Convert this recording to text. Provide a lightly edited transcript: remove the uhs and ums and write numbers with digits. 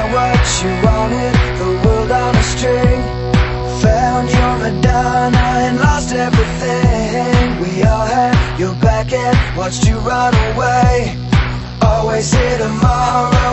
got what you wanted, the world on a string. Found your Madonna and lost everything. We all had your back and watched you run away. Always here tomorrow.